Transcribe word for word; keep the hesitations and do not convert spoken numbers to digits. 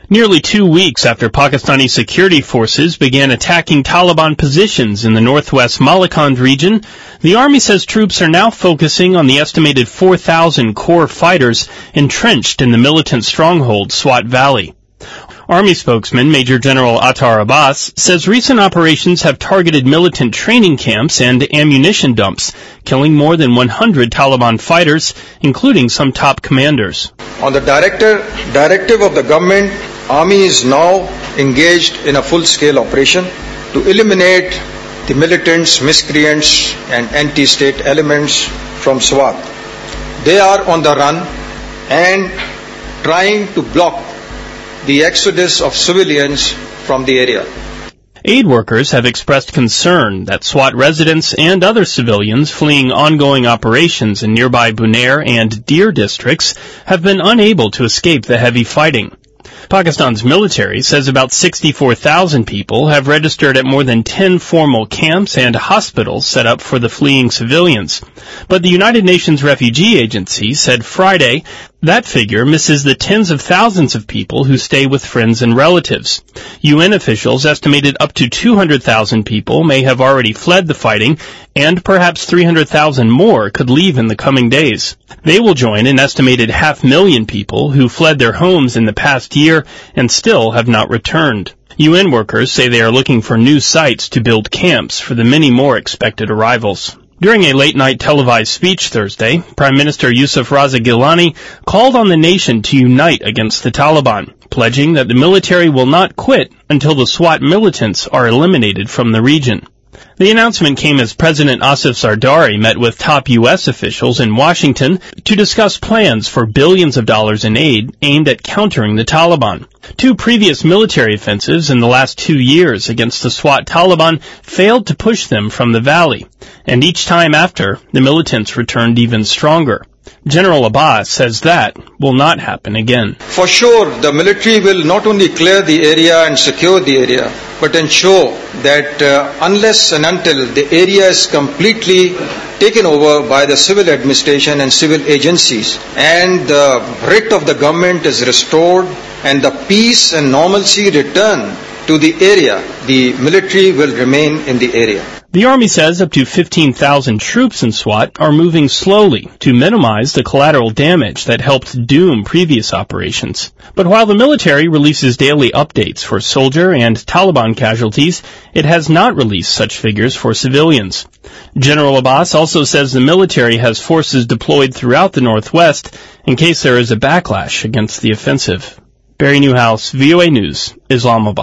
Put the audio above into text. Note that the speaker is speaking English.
Nearly two weeks after Pakistani security forces began attacking Taliban positions in the northwest Malakand region, the army says troops are now focusing on the estimated four thousand core fighters entrenched in the militant stronghold Swat Valley. Army spokesman Major General Attar Abbas says recent operations have targeted militant training camps and ammunition dumps, killing more than one hundred Taliban fighters, including some top commanders. On the director, directive of the government, Army is now engaged in a full-scale operation to eliminate the militants, miscreants and anti-state elements from Swat. They are on the run and trying to block the exodus of civilians from the area. Aid workers have expressed concern that Swat residents and other civilians fleeing ongoing operations in nearby Bunair and Dir districts have been unable to escape the heavy fighting. Pakistan's military says about sixty-four thousand people have registered at more than ten formal camps and hospitals set up for the fleeing civilians. But the United Nations Refugee Agency said Friday that figure misses the tens of thousands of people who stay with friends and relatives. U N officials estimated up to two hundred thousand people may have already fled the fighting, and perhaps three hundred thousand more could leave in the coming days. They will join an estimated half million people who fled their homes in the past year and still have not returned. U N workers say they are looking for new sites to build camps for the many more expected arrivals. During a late-night televised speech Thursday, Prime Minister Yusuf Raza Gilani called on the nation to unite against the Taliban, pledging that the military will not quit until the Swat militants are eliminated from the region. The announcement came as President Asif Zardari met with top U S officials in Washington to discuss plans for billions of dollars in aid aimed at countering the Taliban. Two previous military offensives in the last two years against the Swat Taliban failed to push them from the valley, and each time after, the militants returned even stronger. General Abbas says that will not happen again. For sure, the military will not only clear the area and secure the area, but ensure that uh, unless and until the area is completely taken over by the civil administration and civil agencies, and the writ of the government is restored, and the peace and normalcy return to the area, the military will remain in the area. The Army says up to fifteen thousand troops in Swat are moving slowly to minimize the collateral damage that helped doom previous operations. But while the military releases daily updates for soldier and Taliban casualties, it has not released such figures for civilians. General Abbas also says the military has forces deployed throughout the northwest in case there is a backlash against the offensive. Barry Newhouse, V O A News, Islamabad.